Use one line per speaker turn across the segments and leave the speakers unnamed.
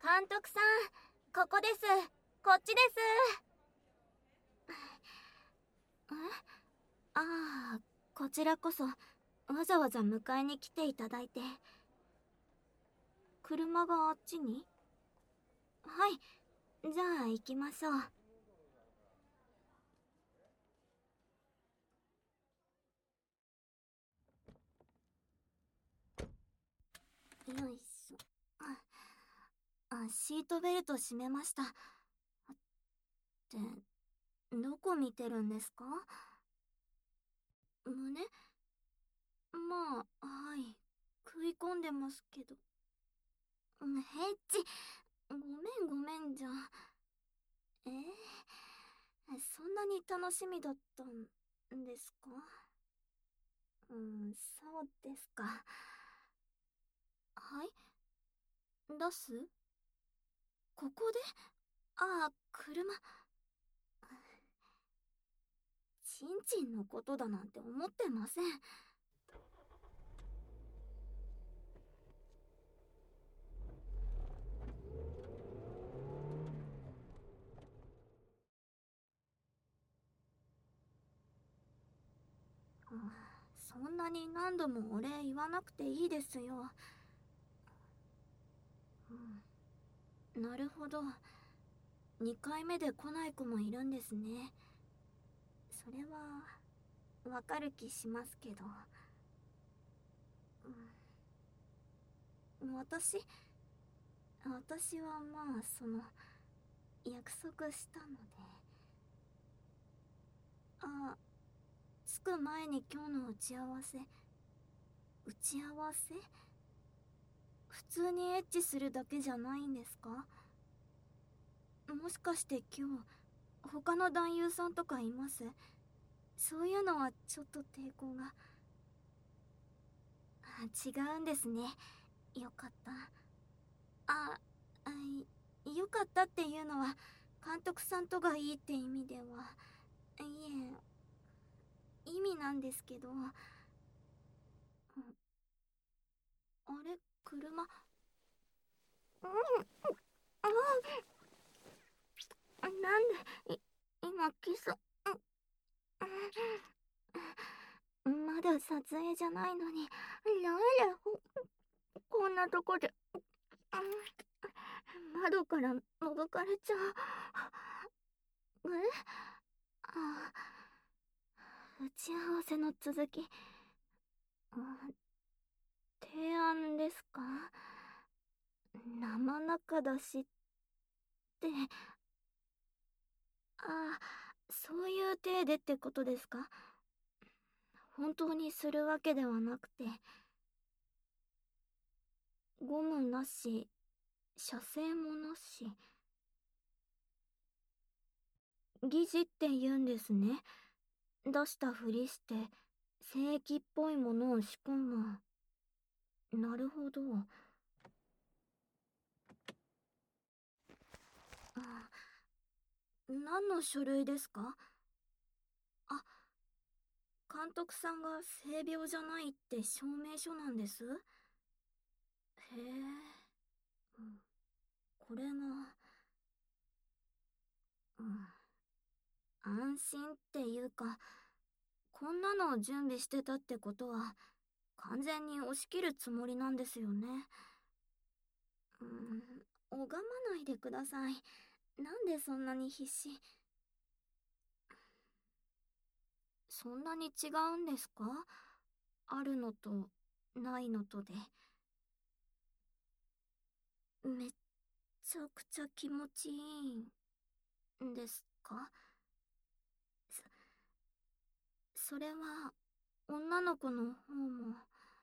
監督さん、ここです。こっちです。ああ、こちらこそ、わざわざ迎えに来ていただいて。車があっちに？はい、じゃあ行きましょう。よいしょ。シートベルト締めました。って、どこ見てるんですか？胸？まあ、はい。食い込んでますけど。ヘッチ、ごめんじゃ。そんなに楽しみだったんですか？そうですか。はい？出す？ここで？ああ、車。ちんちんのことだなんて思ってません。そんなに何度もお礼言わなくていいですよ。なるほど。2回目で来ない子もいるんですね。それはわかる気しますけど。私はまあ約束したので。着く前に今日の打ち合わせ。打ち合わせ？普通にエッチするだけじゃないんですか？もしかして今日他の男優さんとかいます？そういうのはちょっと抵抗が。違うんですね。よかった。あ、よかったっていうのは監督さんとがいいって意味では。い意味なんですけど。あれ、車。なんで、今キス。まだ撮影じゃないのに、なんでこんなとこで。窓から覗かれちゃう。あ、打ち合わせの続き。提案ですか？生中だしって。そういう体でってことですか？本当にするわけではなくて。ゴムなし、射精もなし。疑似って言うんですね。出したふりして精液っぽいものを仕込む。なるほど。何の書類ですか？監督さんが性病じゃないって証明書なんです。へえ、これが。安心っていうか、こんなのを準備してたってことは完全に押し切るつもりなんですよね。拝まないでください。なんでそんなに必死？そんなに違うんですか？あるのとないのとで。めっちゃくちゃ気持ちいいんですか？それは女の子の方も。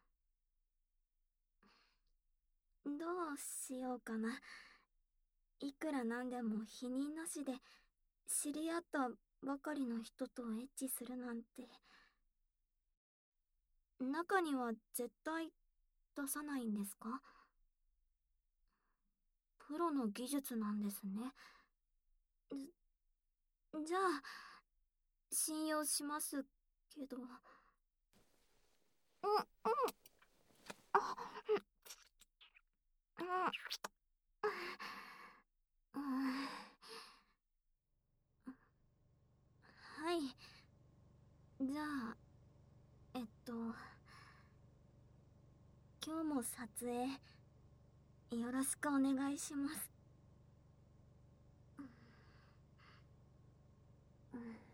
どうしようかな。いくらなんでも否認なしで知り合ったばかりの人とエッチするなんて。中には絶対出さないんですか？プロの技術なんですね。じゃあ信用しますけど。あ、 じゃあ今日も撮影よろしくお願いします。